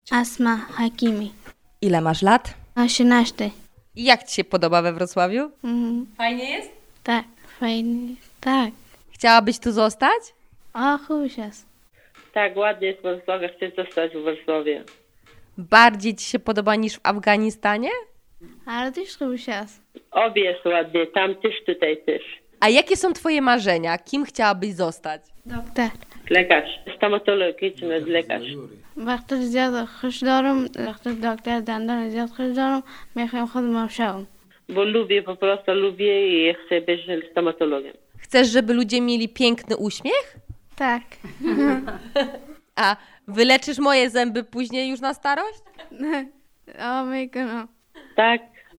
Asma Hakimi. Ile masz lat? 18. I jak ci się podoba we Wrocławiu? Fajnie jest? Tak, fajnie. Tak. Chciałabyś tu zostać? O, chusias. Tak, ładnie jest w Wrocławiu, chcę zostać w Warszawie. Bardziej ci się podoba niż w Afganistanie? Ale też chusias. Obie jest ładnie, tam też, tutaj też. A jakie są twoje marzenia? Kim chciałabyś zostać? Doktor. Lekarz, stomatologiczny lekarz. وقت زیاد خوش دارم وقت دکتر دندان زیاد خوش دارم میخوام خودم شوم Bo lubię, po prostu lubię i chcę być stomatologiem. Chcesz, żeby ludzie mieli piękny uśmiech? tak. A wyleczysz moje zęby później już na starość? o میکنم Tak,